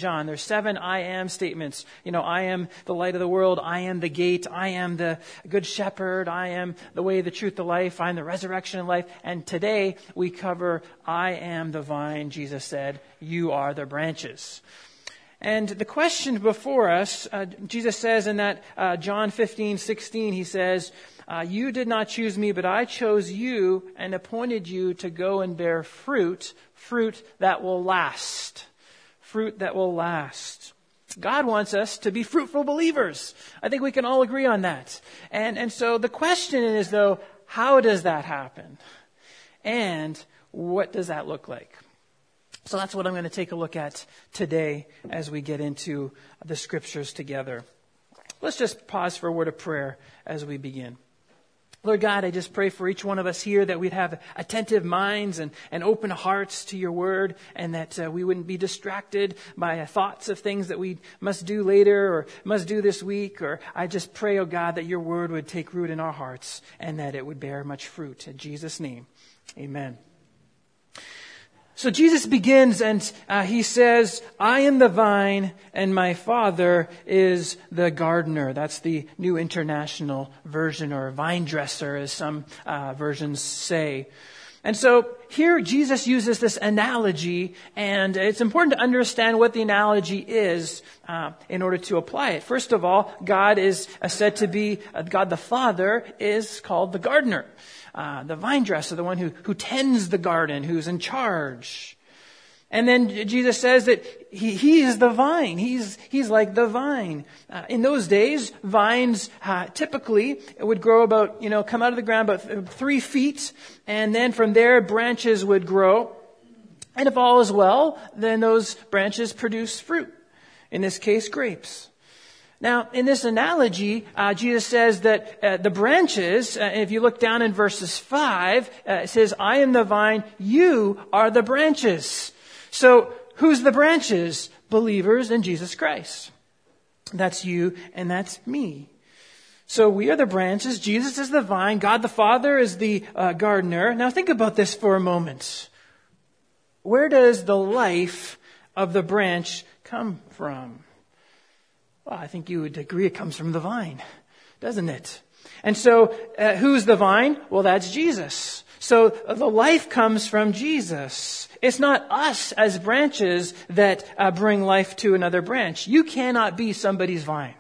John. There's 7 I am statements. I am the light of the world. I am the gate. I am the good shepherd. I am the way, the truth, the life. I am the resurrection and life. And today we cover I am the vine. Jesus said, you are the branches. And the question before us, Jesus says in that John 15:16, he says, you did not choose me, but I chose you and appointed you to go and bear fruit that will last. Fruit that will last. God wants us to be fruitful believers. I think we can all agree on that. And so the question is, though, how does that happen? And what does that look like? So that's what I'm going to take a look at today as we get into the scriptures together. Let's just pause for a word of prayer as we begin. Lord God, I just pray for each one of us here that we'd have attentive minds and open hearts to your word, and that we wouldn't be distracted by thoughts of things that we must do later or must do this week. Or I just pray, oh God, that your word would take root in our hearts and that it would bear much fruit. In Jesus' name, amen. So Jesus begins and he says, I am the vine and my Father is the gardener. That's the New International Version, or vine dresser as some versions say. And so here Jesus uses this analogy, and it's important to understand what the analogy is in order to apply it. First of all, God is said to be, God the Father is called the gardener. The vine dresser, the one who tends the garden, who's in charge. And then Jesus says that he is the vine. He's like the vine. In those days, vines typically would grow about, come out of the ground about 3 feet. And then from there, branches would grow. And if all is well, then those branches produce fruit. In this case, grapes. Now, in this analogy, Jesus says that the branches, if you look down in verses 5, it says, I am the vine, you are the branches. So, who's the branches? Believers in Jesus Christ. That's you and that's me. So we are the branches, Jesus is the vine, God the Father is the gardener. Now think about this for a moment. Where does the life of the branch come from? Well, I think you would agree it comes from the vine, doesn't it? And so, who's the vine? Well, that's Jesus. So, the life comes from Jesus. It's not us as branches that bring life to another branch. You cannot be somebody's vine.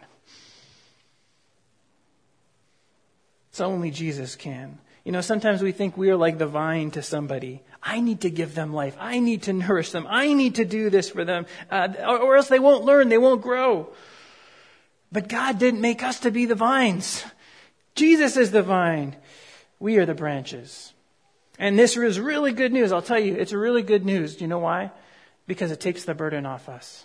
So only Jesus can. Sometimes we think we are like the vine to somebody. I need to give them life. I need to nourish them. I need to do this for them. Or else they won't learn. They won't grow. But God didn't make us to be the vines. Jesus is the vine. We are the branches. And this is really good news. I'll tell you, it's really good news. Do you know why? Because it takes the burden off us.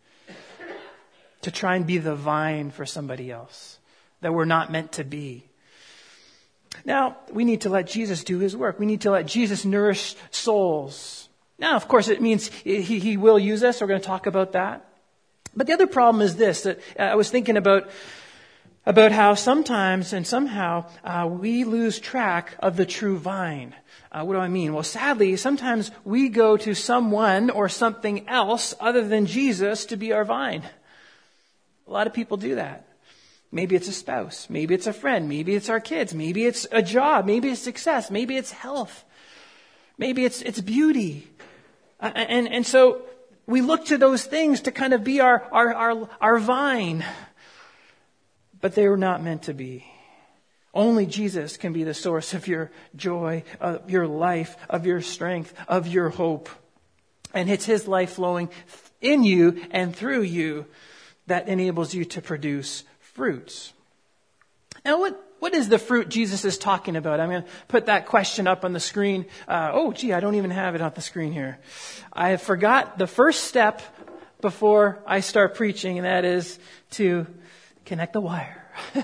To try and be the vine for somebody else that we're not meant to be. Now, we need to let Jesus do his work. We need to let Jesus nourish souls. Now, of course, it means he will use us. We're going to talk about that. But the other problem is this, that I was thinking about how sometimes and somehow we lose track of the true vine. What do I mean? Well, sadly, sometimes we go to someone or something else other than Jesus to be our vine. A lot of people do that. Maybe it's a spouse. Maybe it's a friend. Maybe it's our kids. Maybe it's a job. Maybe it's success. Maybe it's health. Maybe it's beauty. And so we look to those things to kind of be our vine. But they were not meant to be. Only Jesus can be the source of your joy, of your life, of your strength, of your hope. And it's his life flowing in you and through you that enables you to produce fruits. Now, what is the fruit Jesus is talking about? I'm going to put that question up on the screen. I don't even have it on the screen here. I forgot the first step before I start preaching, and that is to connect the wire.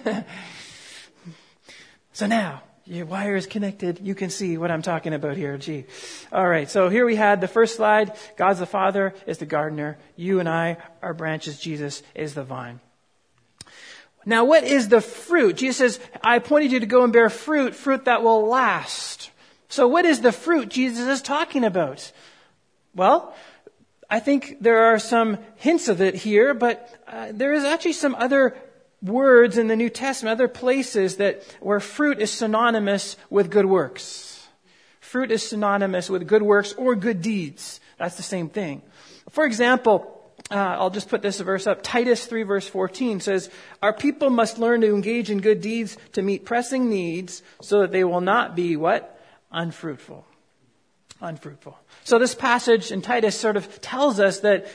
So now, your wire is connected. You can see what I'm talking about here. All right, so here we had the first slide. God the Father is the gardener. You and I are branches. Jesus is the vine. Now, what is the fruit? Jesus says, I appointed you to go and bear fruit that will last. So what is the fruit Jesus is talking about? Well, I think there are some hints of it here, but there is actually some other words in the New Testament, other places where fruit is synonymous with good works. Fruit is synonymous with good works or good deeds. That's the same thing. For example, I'll just put this verse up. Titus 3 verse 14 says, "Our people must learn to engage in good deeds to meet pressing needs so that they will not be," what? Unfruitful. Unfruitful. So this passage in Titus sort of tells us that,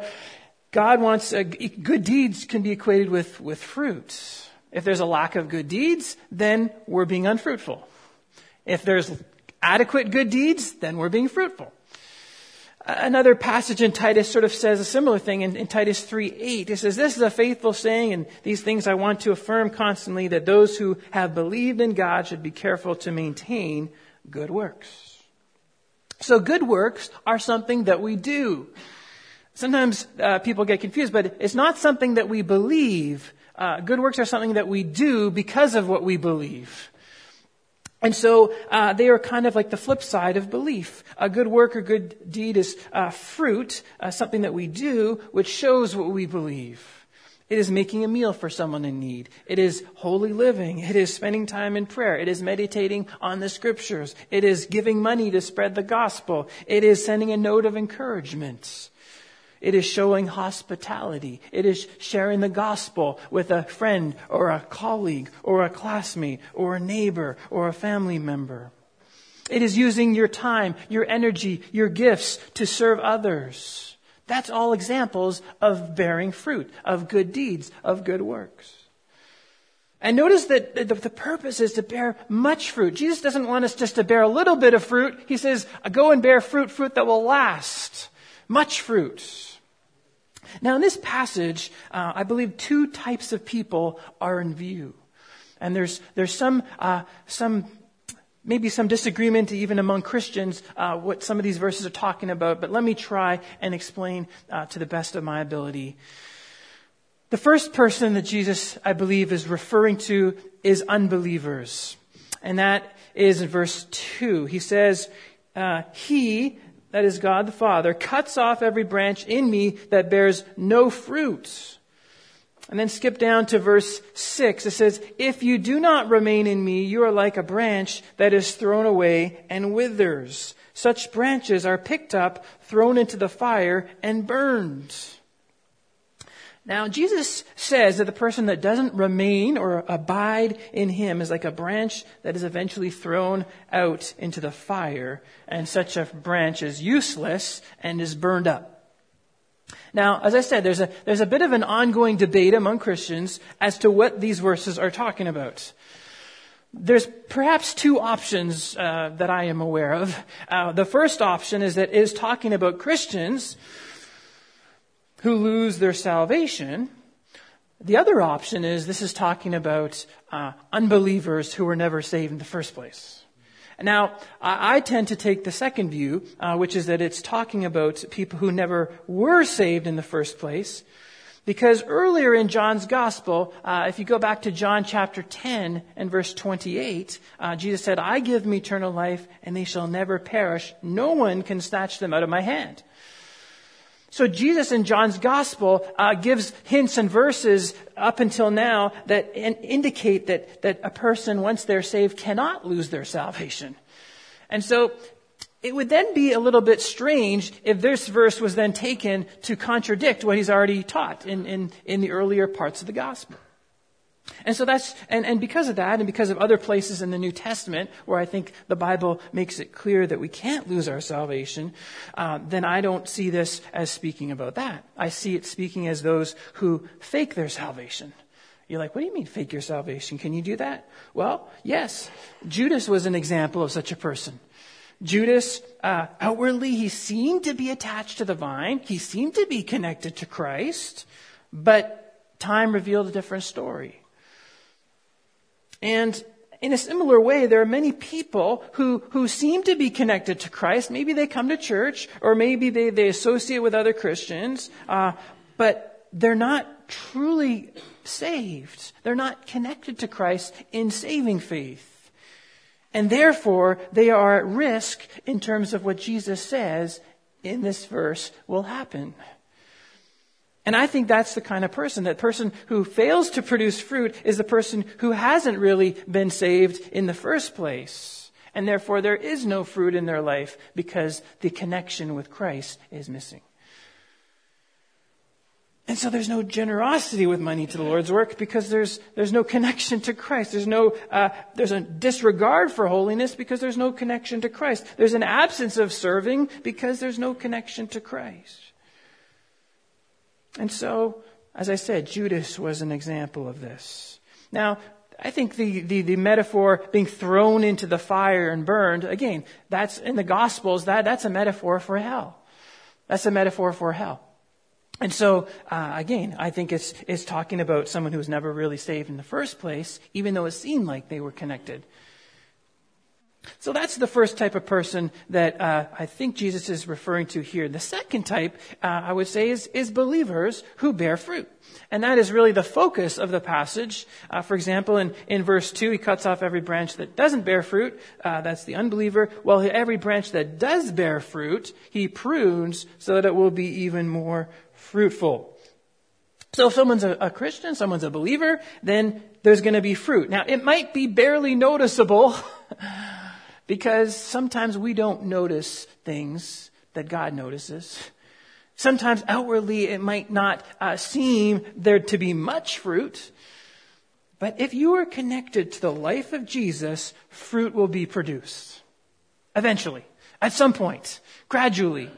God wants, good deeds can be equated with fruit. If there's a lack of good deeds, then we're being unfruitful. If there's adequate good deeds, then we're being fruitful. Another passage in Titus sort of says a similar thing in Titus 3:8. It says, "This is a faithful saying, and these things I want to affirm constantly, that those who have believed in God should be careful to maintain good works." So good works are something that we do. Sometimes people get confused, but it's not something that we believe. Good works are something that we do because of what we believe. And so they are kind of like the flip side of belief. A good work or good deed is fruit, something that we do, which shows what we believe. It is making a meal for someone in need. It is holy living. It is spending time in prayer. It is meditating on the scriptures. It is giving money to spread the gospel. It is sending a note of encouragement. It is showing hospitality. It is sharing the gospel with a friend or a colleague or a classmate or a neighbor or a family member. It is using your time, your energy, your gifts to serve others. That's all examples of bearing fruit, of good deeds, of good works. And notice that the purpose is to bear much fruit. Jesus doesn't want us just to bear a little bit of fruit. He says, go and bear fruit that will last. Much fruit. Now in this passage, I believe two types of people are in view. And there's maybe some disagreement even among Christians what some of these verses are talking about, but let me try and explain to the best of my ability. The first person that Jesus, I believe, is referring to is unbelievers. And that is in verse 2. He says, "He," that is God the Father, "cuts off every branch in me that bears no fruit." And then skip down to verse 6. It says, "If you do not remain in me, you are like a branch that is thrown away and withers. Such branches are picked up, thrown into the fire, and burned." Now, Jesus says that the person that doesn't remain or abide in him is like a branch that is eventually thrown out into the fire, and such a branch is useless and is burned up. Now, as I said, there's a bit of an ongoing debate among Christians as to what these verses are talking about. There's perhaps two options that I am aware of. The first option is that it is talking about Christians who lose their salvation. The other option is this is talking about unbelievers who were never saved in the first place. Now, I tend to take the second view, which is that it's talking about people who never were saved in the first place. Because earlier in John's Gospel, if you go back to John chapter 10 and verse 28, Jesus said, "I give them eternal life, and they shall never perish. No one can snatch them out of my hand." So Jesus in John's Gospel gives hints and verses up until now that indicate that a person, once they're saved, cannot lose their salvation. And so it would then be a little bit strange if this verse was then taken to contradict what he's already taught in the earlier parts of the Gospel. And so and because of that, and because of other places in the New Testament where I think the Bible makes it clear that we can't lose our salvation, then I don't see this as speaking about that. I see it speaking as those who fake their salvation. You're like, what do you mean fake your salvation? Can you do that? Well, yes. Judas was an example of such a person. Judas, outwardly, he seemed to be attached to the vine. He seemed to be connected to Christ, but time revealed a different story. And in a similar way, there are many people who seem to be connected to Christ. Maybe they come to church, or maybe they associate with other Christians, but they're not truly saved. They're not connected to Christ in saving faith. And therefore, they are at risk in terms of what Jesus says in this verse will happen. And I think that's the kind of person. That person who fails to produce fruit is the person who hasn't really been saved in the first place. And therefore there is no fruit in their life because the connection with Christ is missing. And so there's no generosity with money to the Lord's work because there's no connection to Christ. There's a disregard for holiness because there's no connection to Christ. There's an absence of serving because there's no connection to Christ. And so, as I said, Judas was an example of this. Now, I think the metaphor being thrown into the fire and burned, again, that's in the Gospels, that's a metaphor for hell. That's a metaphor for hell. And so, again, I think it's talking about someone who was never really saved in the first place, even though it seemed like they were connected. So that's the first type of person that I think Jesus is referring to here. The second type, I would say, is believers who bear fruit. And that is really the focus of the passage. For example, in verse 2, he cuts off every branch that doesn't bear fruit. That's the unbeliever. Well, every branch that does bear fruit, he prunes so that it will be even more fruitful. So if someone's a Christian, someone's a believer, then there's going to be fruit. Now, it might be barely noticeable because sometimes we don't notice things that God notices. Sometimes outwardly it might not seem there to be much fruit. But if you are connected to the life of Jesus, fruit will be produced. Eventually. At some point. Gradually.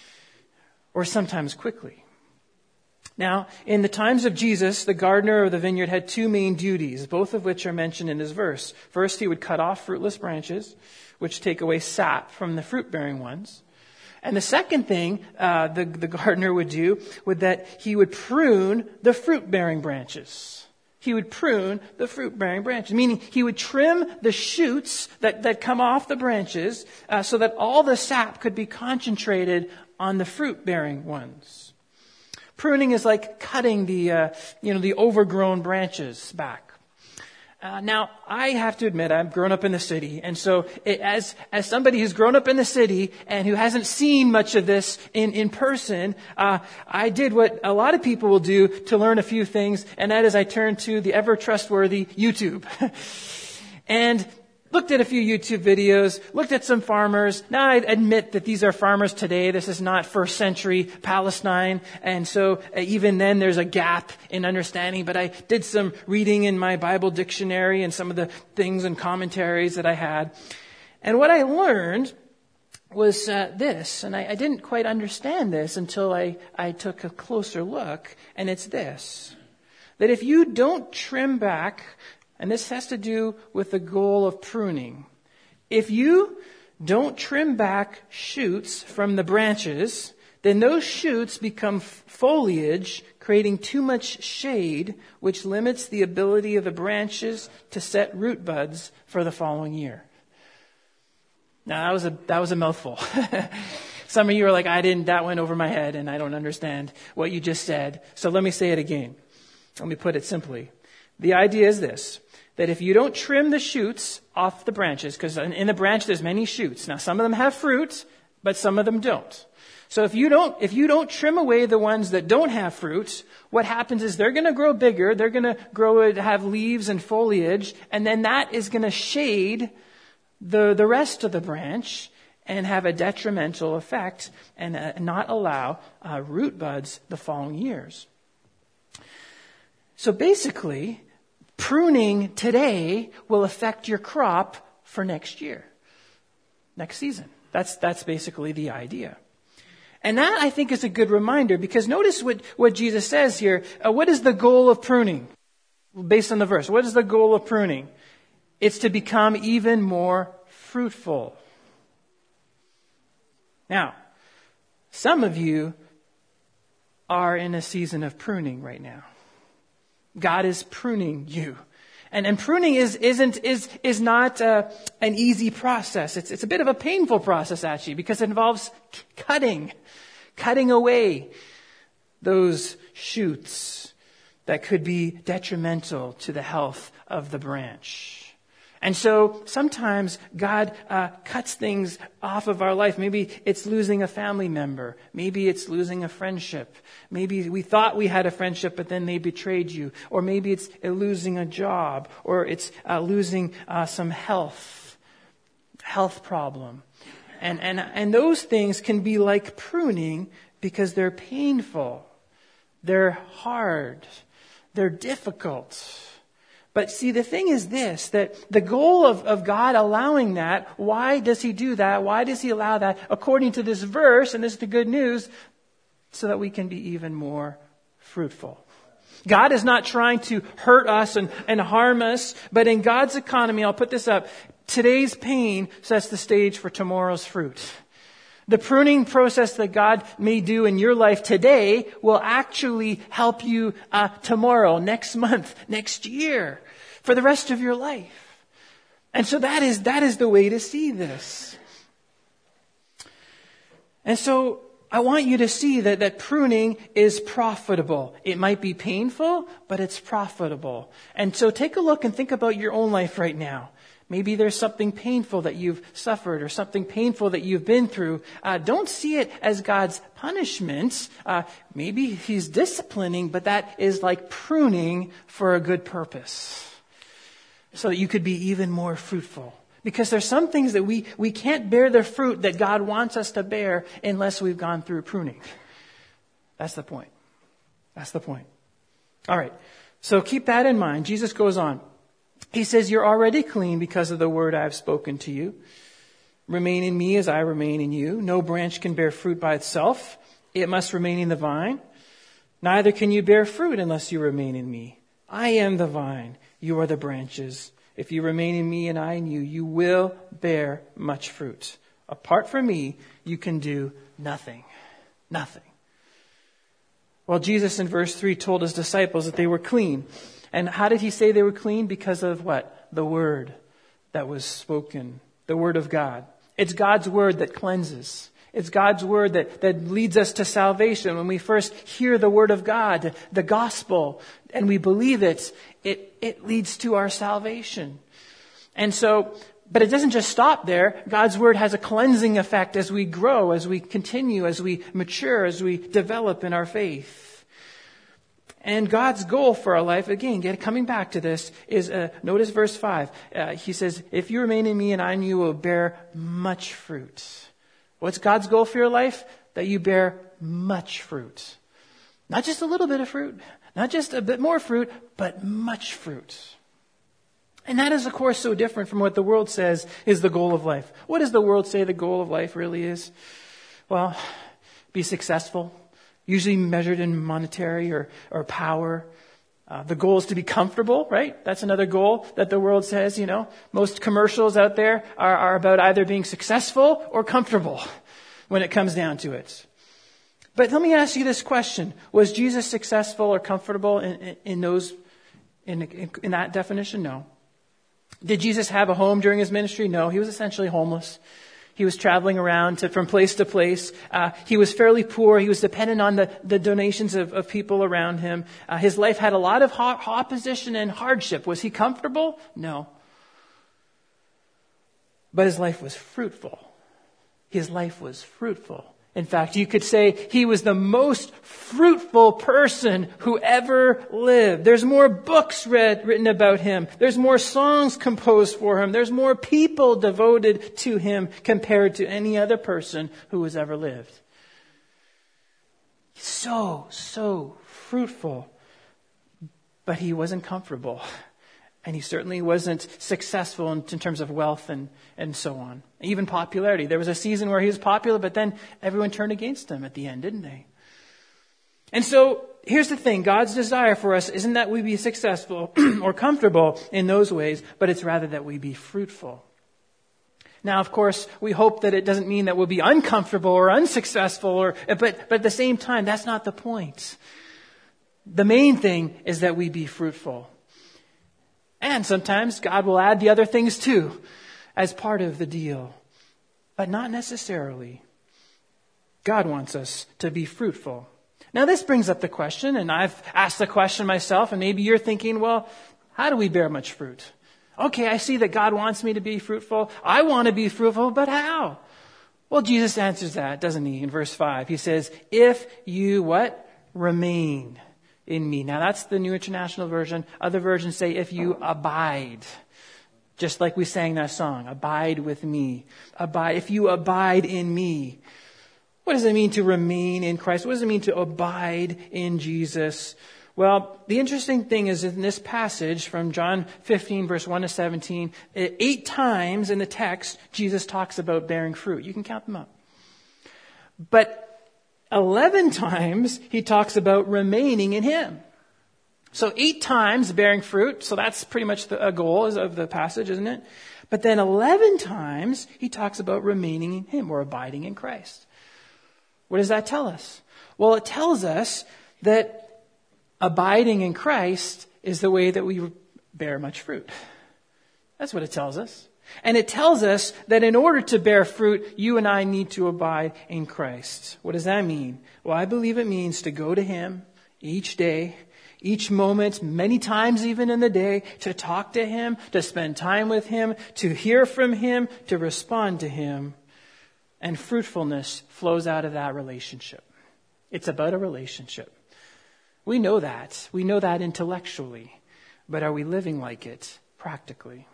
Or sometimes quickly. Now, in the times of Jesus, the gardener of the vineyard had two main duties, both of which are mentioned in this verse. First, he would cut off fruitless branches, which take away sap from the fruit-bearing ones. And the second thing the gardener would do was that he would prune the fruit-bearing branches. He would prune the fruit-bearing branches, meaning he would trim the shoots that come off the branches so that all the sap could be concentrated on the fruit-bearing ones. Pruning is like cutting the overgrown branches back. Now, I have to admit, I've grown up in the city, and so as somebody who's grown up in the city and who hasn't seen much of this in person, I did what a lot of people will do to learn a few things, and that is I turned to the ever trustworthy YouTube. And looked at a few YouTube videos, looked at some farmers. Now I admit that these are farmers today. This is not first century Palestine. And so even then there's a gap in understanding. But I did some reading in my Bible dictionary and some of the things and commentaries that I had. And what I learned was this. And I didn't quite understand this until I took a closer look. And it's this. That if you don't trim back, and this has to do with the goal of pruning. If you don't trim back shoots from the branches, then those shoots become foliage, creating too much shade, which limits the ability of the branches to set root buds for the following year. Now, that was a mouthful. Some of you are like, that went over my head, and I don't understand what you just said. So let me say it again. Let me put it simply. The idea is this. That if you don't trim the shoots off the branches, because in the branch there's many shoots. Now some of them have fruit, but some of them don't. So if you don't trim away the ones that don't have fruit, what happens is they're going to grow bigger, they're going to grow to have leaves and foliage, and then that is going to shade the rest of the branch and have a detrimental effect and not allow root buds the following years. So basically, pruning today will affect your crop for next year, next season. That's basically the idea. And that, I think, is a good reminder because notice what Jesus says here. What is the goal of pruning? Based on the verse, what is the goal of pruning? It's to become even more fruitful. Now, some of you are in a season of pruning right now. God is pruning you. And pruning is not an easy process. It's a bit of a painful process actually because it involves cutting away those shoots that could be detrimental to the health of the branch. And so sometimes God cuts things off of our life. Maybe it's losing a family member. Maybe it's losing a friendship. Maybe we thought we had a friendship, but then they betrayed you. Or maybe it's losing a job. Or it's losing some health problem. And those things can be like pruning because they're painful. They're hard. They're difficult. But see, the thing is this, that the goal of God allowing that, why does he do that? Why does he allow that? According to this verse, and this is the good news, so that we can be even more fruitful. God is not trying to hurt us and harm us, but in God's economy, I'll put this up, today's pain sets the stage for tomorrow's fruit. The pruning process that God may do in your life today will actually help you tomorrow, next month, next year, for the rest of your life. And so that is the way to see this. And so I want you to see that pruning is profitable. It might be painful, but it's profitable. And so take a look and think about your own life right now. Maybe there's something painful that you've suffered or something painful that you've been through. Don't see it as God's punishment. Maybe he's disciplining, but that is like pruning for a good purpose. So that you could be even more fruitful. Because there's some things that we can't bear the fruit that God wants us to bear unless we've gone through pruning. That's the point. That's the point. All right. So keep that in mind. Jesus goes on. He says, you're already clean because of the word I have spoken to you. Remain in me as I remain in you. No branch can bear fruit by itself. It must remain in the vine. Neither can you bear fruit unless you remain in me. I am the vine. You are the branches. If you remain in me and I in you, you will bear much fruit. Apart from me, you can do nothing. Nothing. Well, Jesus in verse 3 told his disciples that they were clean. And how did he say they were clean? Because of what? The word that was spoken. The word of God. It's God's word that cleanses. It's God's word that leads us to salvation. When we first hear the word of God, the gospel, and we believe it leads to our salvation. And so, but it doesn't just stop there. God's word has a cleansing effect as we grow, as we continue, as we mature, as we develop in our faith. And God's goal for our life, again, coming back to this, is, notice verse 5. He says, if you remain in me and I in you will bear much fruit. What's God's goal for your life? That you bear much fruit. Not just a little bit of fruit, not just a bit more fruit, but much fruit. And that is, of course, so different from what the world says is the goal of life. What does the world say the goal of life really is? Well, be successful. Usually measured in monetary or power. The goal is to be comfortable, right? That's another goal that the world says, Most commercials out there are about either being successful or comfortable when it comes down to it. But let me ask you this question. Was Jesus successful or comfortable in that definition? No. Did Jesus have a home during his ministry? No. He was essentially homeless. He was traveling around from place to place. He was fairly poor. He was dependent on the donations of people around him. His life had a lot of opposition and hardship. Was he comfortable? No. But his life was fruitful. His life was fruitful. In fact, you could say he was the most fruitful person who ever lived. There's more books written about him. There's more songs composed for him. There's more people devoted to him compared to any other person who has ever lived. So fruitful. But he wasn't comfortable. And he certainly wasn't successful in terms of wealth and so on. Even popularity. There was a season where he was popular, but then everyone turned against him at the end, didn't they? And so here's the thing. God's desire for us isn't that we be successful or comfortable in those ways, but it's rather that we be fruitful. Now, of course, we hope that it doesn't mean that we'll be uncomfortable or unsuccessful, but at the same time, that's not the point. The main thing is that we be fruitful. And sometimes God will add the other things too as part of the deal. But not necessarily. God wants us to be fruitful. Now this brings up the question, and I've asked the question myself, and maybe you're thinking, well, how do we bear much fruit? Okay, I see that God wants me to be fruitful. I want to be fruitful, but how? Well, Jesus answers that, doesn't he? In verse 5, he says, if you what? Remain in me. Now that's the New International Version. Other versions say, if you abide. Just like we sang that song, abide with me. Abide. If you abide in me. What does it mean to remain in Christ? What does it mean to abide in Jesus? Well, the interesting thing is in this passage from John 15, verse 1 to 17, 8 times in the text, Jesus talks about bearing fruit. You can count them up. But 11 times he talks about remaining in him. So 8 times bearing fruit. So that's pretty much a goal of the passage, isn't it? But then 11 times he talks about remaining in him or abiding in Christ. What does that tell us? Well, it tells us that abiding in Christ is the way that we bear much fruit. That's what it tells us. And it tells us that in order to bear fruit, you and I need to abide in Christ. What does that mean? Well, I believe it means to go to him each day, each moment, many times even in the day, to talk to him, to spend time with him, to hear from him, to respond to him. And fruitfulness flows out of that relationship. It's about a relationship. We know that. We know that intellectually. But are we living like it practically?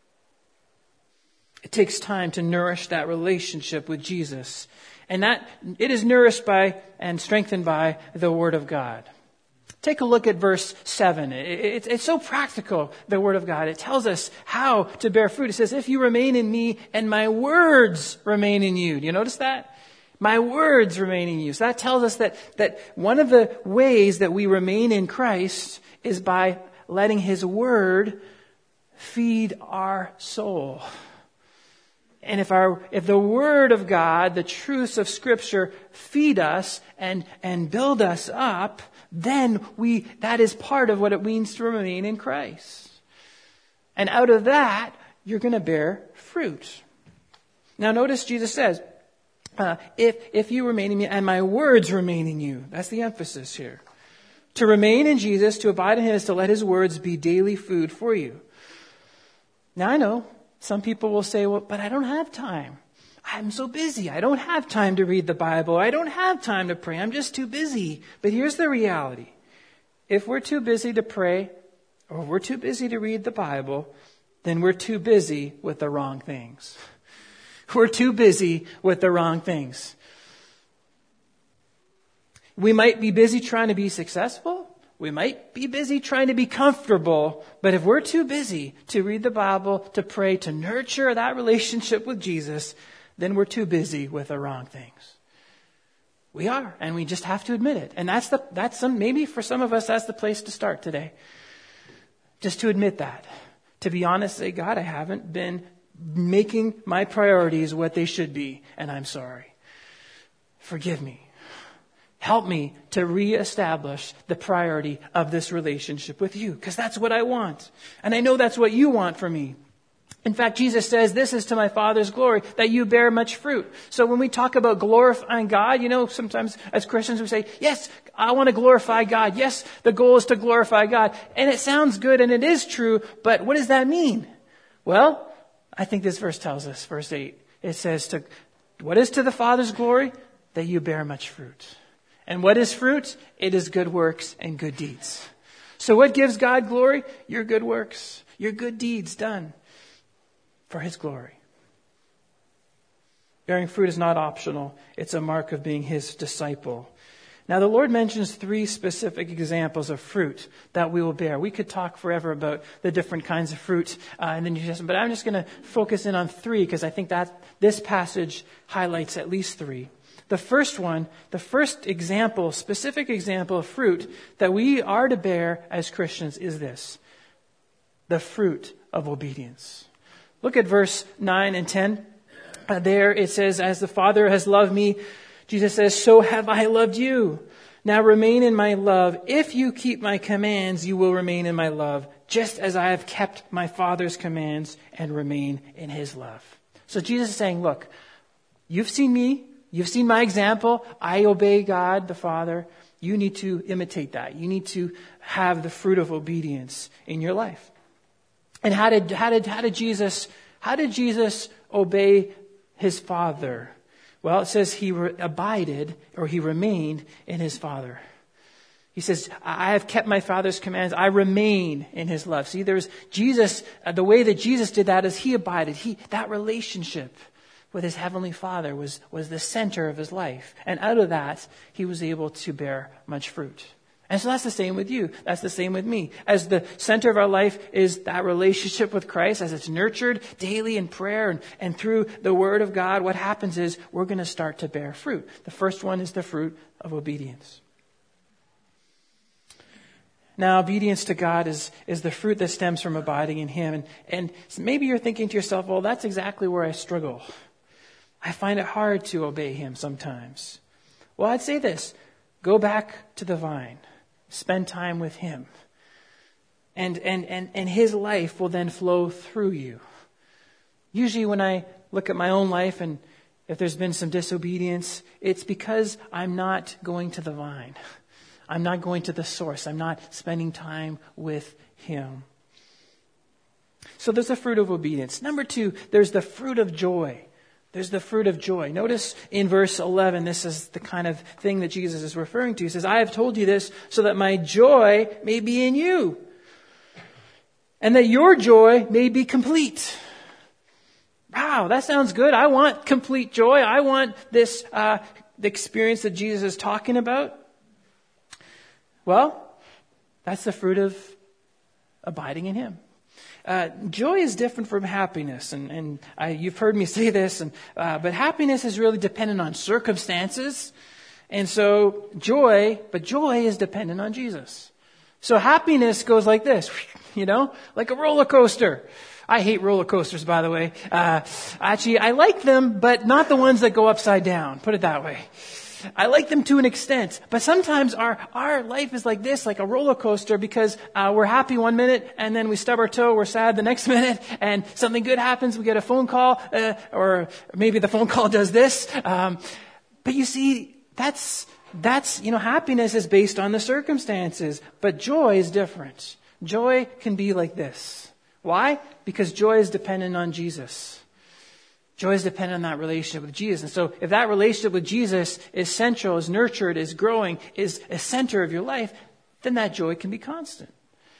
It takes time to nourish that relationship with Jesus. And that it is nourished by and strengthened by the Word of God. Take a look at verse 7. It's so practical, the Word of God. It tells us how to bear fruit. It says, if you remain in me and my words remain in you. Do you notice that? My words remain in you. So that tells us that one of the ways that we remain in Christ is by letting his word feed our soul. And if the word of God, the truths of Scripture feed us and build us up, then that is part of what it means to remain in Christ. And out of that, you're going to bear fruit. Now notice Jesus says, if you remain in me and my words remain in you. That's the emphasis here. To remain in Jesus, to abide in him, is to let his words be daily food for you. Now I know some people will say, well, but I don't have time. I'm so busy. I don't have time to read the Bible. I don't have time to pray. I'm just too busy. But here's the reality. If we're too busy to pray or we're too busy to read the Bible, then we're too busy with the wrong things. We're too busy with the wrong things. We might be busy trying to be successful. We might be busy trying to be comfortable. But if we're too busy to read the Bible, to pray, to nurture that relationship with Jesus, then we're too busy with the wrong things. We are, and we just have to admit it. And maybe for some of us, that's the place to start today. Just to admit that. To be honest, say, God, I haven't been making my priorities what they should be, and I'm sorry. Forgive me. Help me to reestablish the priority of this relationship with you, because that's what I want. And I know that's what you want for me. In fact, Jesus says, this is to my Father's glory, that you bear much fruit. So when we talk about glorifying God, sometimes as Christians we say, yes, I want to glorify God. Yes, the goal is to glorify God. And it sounds good and it is true, but what does that mean? Well, I think this verse tells us, verse 8, it says, what is to the Father's glory? That you bear much fruit. And what is fruit? It is good works and good deeds. So what gives God glory? Your good works, your good deeds done for his glory. Bearing fruit is not optional. It's a mark of being his disciple. Now, the Lord mentions 3 specific examples of fruit that we will bear. We could talk forever about the different kinds of fruit in the New Testament, but I'm just going to focus in on 3 because I think that this passage highlights at least 3. The first one, the first example, specific example of fruit that we are to bear as Christians is this: the fruit of obedience. Look at verse 9 and 10. There it says, as the Father has loved me, Jesus says, so have I loved you. Now remain in my love. If you keep my commands, you will remain in my love, just as I have kept my Father's commands and remain in his love. So Jesus is saying, look, you've seen me. You've seen my example. I obey God, the Father. You need to imitate that. You need to have the fruit of obedience in your life. And how did Jesus obey his Father? Well, it says he abided, or he remained in his Father. He says, I have kept my Father's commands. I remain in his love. See, there's Jesus, the way that Jesus did that is he abided. That relationship with his heavenly Father was the center of his life. And out of that, he was able to bear much fruit. And so that's the same with you. That's the same with me. As the center of our life is that relationship with Christ, as it's nurtured daily in prayer and through the Word of God, what happens is we're going to start to bear fruit. The first one is the fruit of obedience. Now, obedience to God is the fruit that stems from abiding in him. And maybe you're thinking to yourself, well, that's exactly where I struggle. I find it hard to obey him sometimes. Well, I'd say this. Go back to the vine. Spend time with him. And his life will then flow through you. Usually when I look at my own life and if there's been some disobedience, it's because I'm not going to the vine. I'm not going to the source. I'm not spending time with him. So there's the fruit of obedience. Number 2, there's the fruit of joy. There's the fruit of joy. Notice in verse 11, this is the kind of thing that Jesus is referring to. He says, I have told you this so that my joy may be in you and that your joy may be complete. Wow, that sounds good. I want complete joy. I want this the experience that Jesus is talking about. Well, that's the fruit of abiding in him. Joy is different from happiness, and you've heard me say this, but happiness is really dependent on circumstances, and so joy is dependent on Jesus. So happiness goes like this, like a roller coaster. I hate roller coasters, by the way. Actually, I like them, but not the ones that go upside down. Put it that way. I like them to an extent, but sometimes our life is like this, like a roller coaster, because we're happy one minute and then we stub our toe, we're sad the next minute, and something good happens, we get a phone call, or maybe the phone call does this. But you see, that's happiness is based on the circumstances, but joy is different. Joy can be like this. Why? Because joy is dependent on Jesus. Joy is dependent on that relationship with Jesus. And so if that relationship with Jesus is central, is nurtured, is growing, is a center of your life, then that joy can be constant.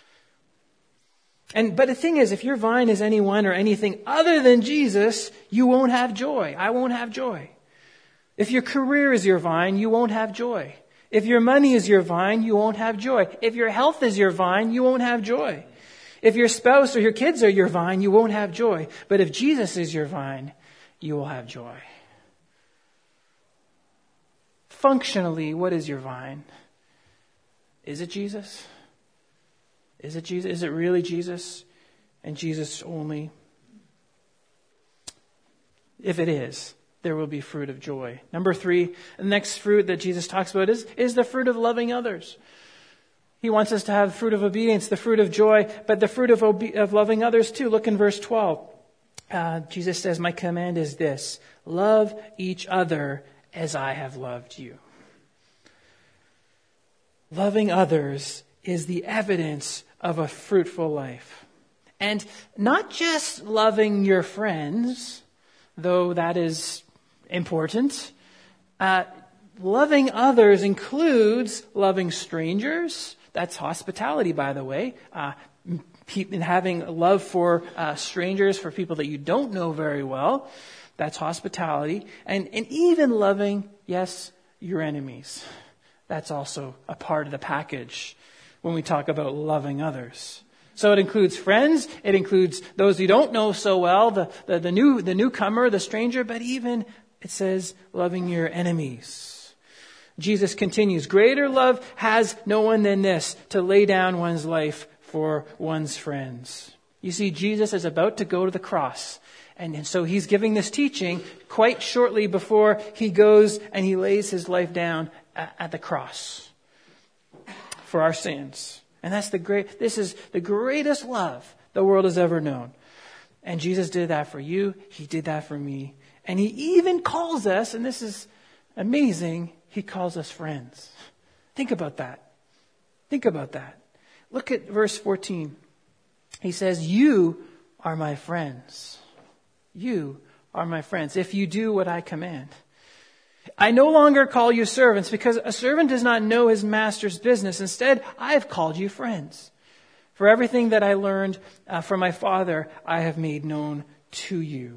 But the thing is, if your vine is anyone or anything other than Jesus, you won't have joy. I won't have joy. If your career is your vine, you won't have joy. If your money is your vine, you won't have joy. If your health is your vine, you won't have joy. If your spouse or your kids are your vine, you won't have joy. But if Jesus is your vine, you will have joy. Functionally, what is your vine? Is it Jesus? Is it Jesus? Is it really Jesus and Jesus only? If it is, there will be fruit of joy. Number 3, the next fruit that Jesus talks about is the fruit of loving others. He wants us to have fruit of obedience, the fruit of joy, but the fruit of loving others too. Look in verse 12. Jesus says, my command is this, love each other as I have loved you. Loving others is the evidence of a fruitful life. And not just loving your friends, though that is important. Loving others includes loving strangers. That's hospitality, by the way. Having love for strangers, for people that you don't know very well. That's hospitality. And even loving, yes, your enemies. That's also a part of the package when we talk about loving others. So it includes friends, it includes those you don't know so well, the newcomer, the stranger, but even it says loving your enemies. Jesus continues, greater love has no one than this, to lay down one's life for one's friends. You see, Jesus is about to go to the cross. And so he's giving this teaching quite shortly before he goes and he lays his life down at the cross for our sins. And this is the greatest love the world has ever known. And Jesus did that for you. He did that for me. And he even calls us, and this is amazing, he calls us friends. Think about that. Think about that. Look at verse 14. He says, you are my friends. You are my friends if you do what I command. I no longer call you servants because a servant does not know his master's business. Instead, I have called you friends. For everything that I learned from my Father, I have made known to you.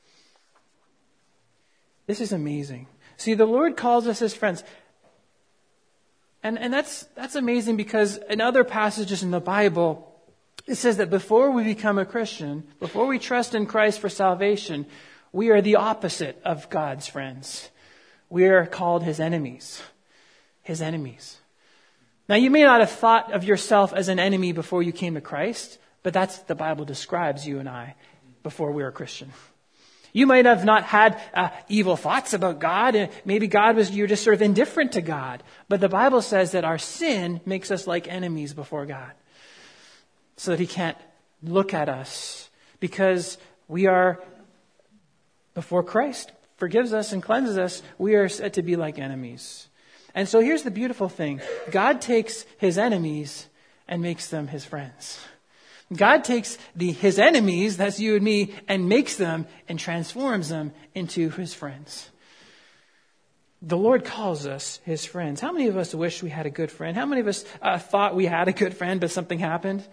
This is amazing. See, the Lord calls us his friends. And that's amazing because in other passages in the Bible, it says that before we become a Christian, before we trust in Christ for salvation, we are the opposite of God's friends. We are called his enemies. His enemies. Now, you may not have thought of yourself as an enemy before you came to Christ, but that's the Bible describes you and I before we were a Christian. You might have not had evil thoughts about God. Maybe you're just sort of indifferent to God. But the Bible says that our sin makes us like enemies before God, so that he can't look at us because we are, before Christ forgives us and cleanses us, we are said to be like enemies. And so here's the beautiful thing. God takes his enemies and makes them his friends. God takes his enemies, that's you and me, and makes them and transforms them into his friends. The Lord calls us his friends. How many of us wish we had a good friend? How many of us thought we had a good friend, but something happened?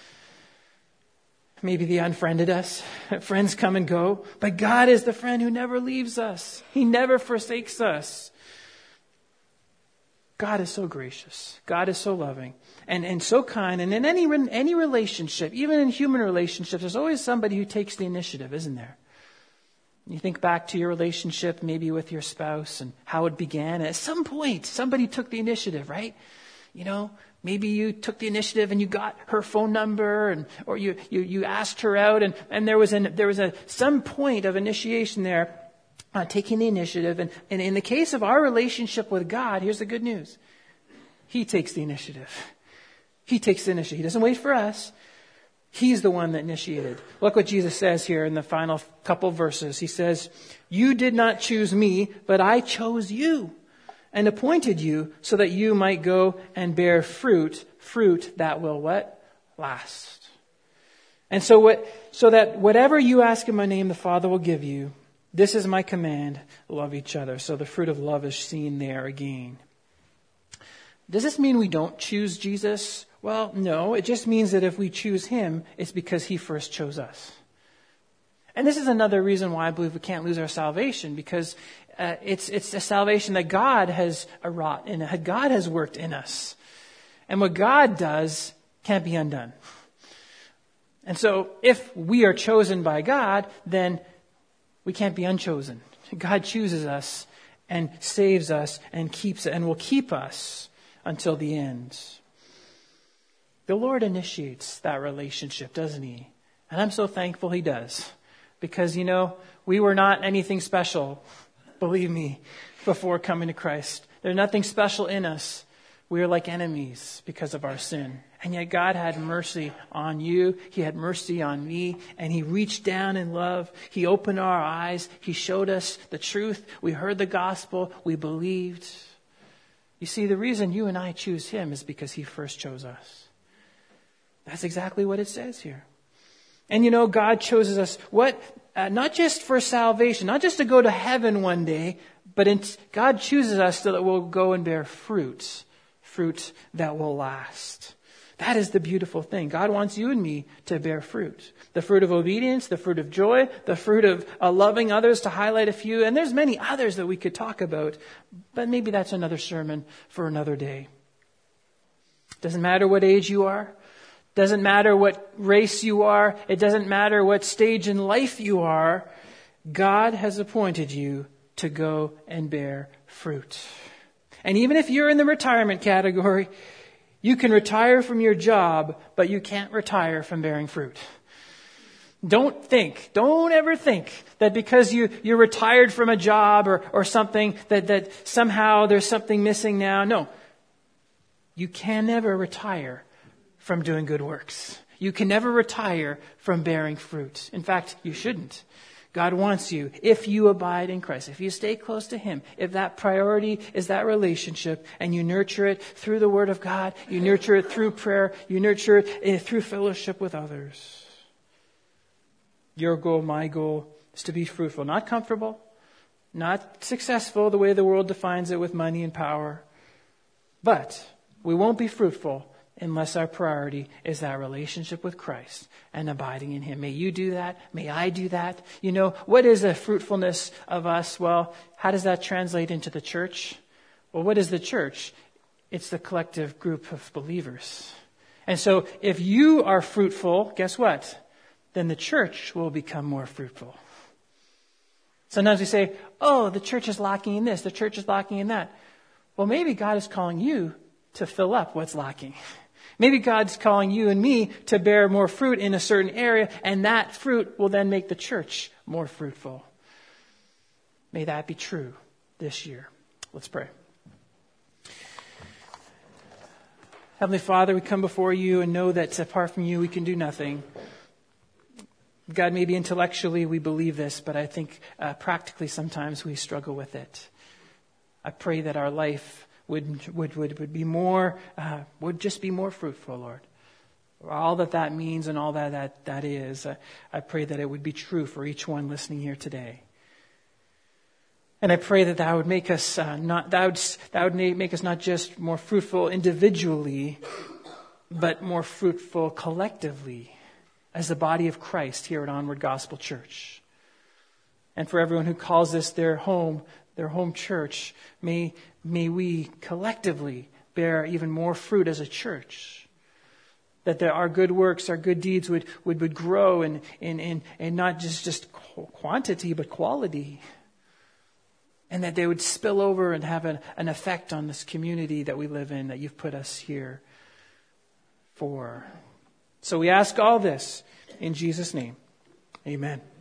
Maybe they unfriended us. Friends come and go. But God is the friend who never leaves us. He never forsakes us. God is so gracious. God is so loving and so kind. And in any relationship, even in human relationships, there's always somebody who takes the initiative, isn't there? You think back to your relationship, maybe with your spouse and how it began. At some point, somebody took the initiative, right? You know, maybe you took the initiative and you got her phone number or you asked her out and there was some point of initiation there. Taking the initiative. And in the case of our relationship with God, here's the good news. He takes the initiative. He takes the initiative. He doesn't wait for us. He's the one that initiated. Look what Jesus says here in the final couple verses. He says, you did not choose me, but I chose you and appointed you so that you might go and bear fruit that will what? Last. And so that whatever you ask in my name, the Father will give you. This is my command, love each other. So the fruit of love is seen there again. Does this mean we don't choose Jesus? Well, no. It just means that if we choose him, it's because he first chose us. And this is another reason why I believe we can't lose our salvation, because it's a salvation that God has wrought and God has worked in us. And what God does can't be undone. And so if we are chosen by God, then we can't be unchosen. God chooses us and saves us and keeps and will keep us until the end. The Lord initiates that relationship, doesn't he? And I'm so thankful he does. Because, we were not anything special, believe me, before coming to Christ. There's nothing special in us. We are like enemies because of our sin. And yet God had mercy on you. He had mercy on me. And he reached down in love. He opened our eyes. He showed us the truth. We heard the gospel. We believed. You see, the reason you and I choose him is because he first chose us. That's exactly what it says here. And God chooses us, not just for salvation, not just to go to heaven one day, but God chooses us so that we'll go and bear fruit that will last. That is the beautiful thing. God wants you and me to bear fruit. The fruit of obedience, the fruit of joy, the fruit of loving others, to highlight a few. And there's many others that we could talk about, but maybe that's another sermon for another day. Doesn't matter what age you are. Doesn't matter what race you are. It doesn't matter what stage in life you are. God has appointed you to go and bear fruit. And even if you're in the retirement category, you can retire from your job, but you can't retire from bearing fruit. Don't ever think that because you're retired from a job or something that somehow there's something missing now. No. You can never retire from doing good works. You can never retire from bearing fruit. In fact, you shouldn't. God wants you, if you abide in Christ, if you stay close to Him, if that priority is that relationship and you nurture it through the Word of God, you nurture it through prayer, you nurture it through fellowship with others. Your goal, my goal, is to be fruitful, not comfortable, not successful the way the world defines it with money and power. But we won't be fruitful unless our priority is that relationship with Christ and abiding in Him. May you do that. May I do that. You know, what is the fruitfulness of us? Well, how does that translate into the church? Well, what is the church? It's the collective group of believers. And so if you are fruitful, guess what? Then the church will become more fruitful. Sometimes we say, oh, the church is lacking in this, the church is lacking in that. Well, maybe God is calling you to fill up what's lacking. Maybe God's calling you and me to bear more fruit in a certain area, and that fruit will then make the church more fruitful. May that be true this year. Let's pray. Heavenly Father, we come before you and know that apart from you, we can do nothing. God, maybe intellectually we believe this, but I think practically sometimes we struggle with it. I pray that our life would be more, would just be more fruitful, Lord. All that means and all that is, I pray that it would be true for each one listening here today. And I pray that would make us make us not just more fruitful individually, but more fruitful collectively as the body of Christ here at Onward Gospel Church. And for everyone who calls this their home church, may we collectively bear even more fruit as a church. That our good works, our good deeds would grow in not just quantity, but quality. And that they would spill over and have an effect on this community that we live in, that you've put us here for. So we ask all this in Jesus' name. Amen.